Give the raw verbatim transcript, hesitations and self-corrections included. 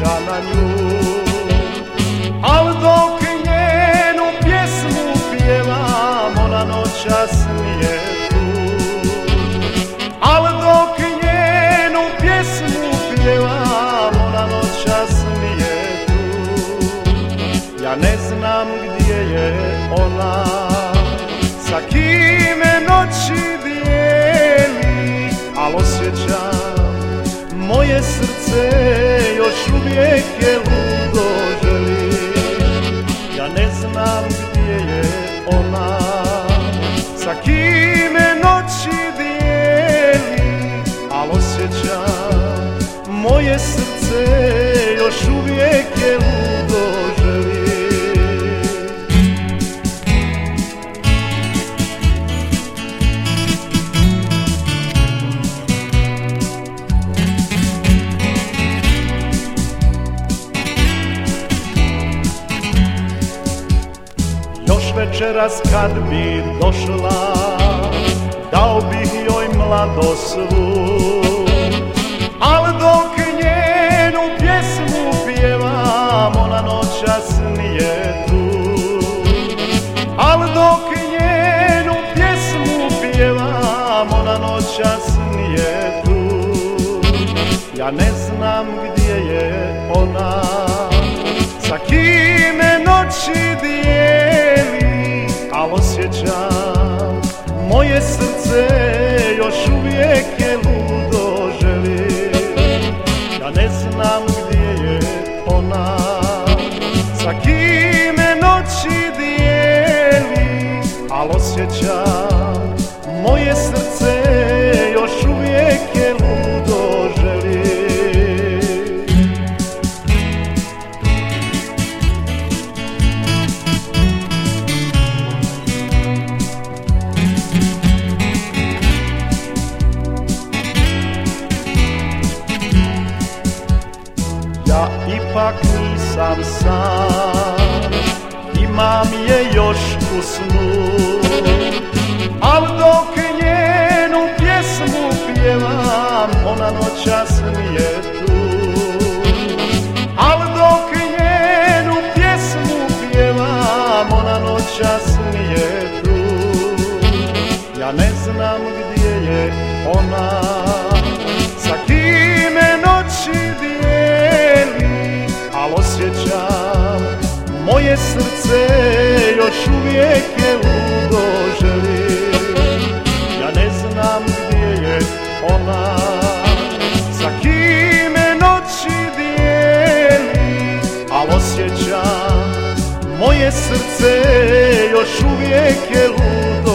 sjeća na nju. Al dok njenu pjesmu pjevam, ona noćas nije tu. Al dok njenu pjesmu pjevam, ona noćas nije tu. Ja ne znam gdje je ona, sa kime noći dijeli, al osjećam moje srce još uvijek je ludo želi. Ja ne znam gdje je ona, sa kime noći dijeli, al osjećam moje srce još uvijek je ludo želi. Večeras kad bi došla, dao bih joj mladost svu. Al dok njenu pjesmu pjevam, ona noćas nije tu. Al dok njenu pjesmu pjevam, ona noćas nije tu. Ja ne znam gdje je ona, sa kime noći dijeli, al osjećam moje srce još uvijek je ludo želi. Ja ne znam gdje je ona, sa kime noći dijeli, al osjećam moje srce još uvijek je ludo želi. Ja ipak nisam sam, imam je još u snu. Al dok njenu pjesmu pjevam, ona noćas nije tu. Al dok njenu pjesmu pjevam, ona noćas nije tu. Ja ne znam gdje je ona, sa kime noći dijeli, al osjećam moje srce još uvijek je ludo želi. Ja ne znam gdje je ona, sa kime noći dijeli, al osjećam moje srce još uvijek je ludo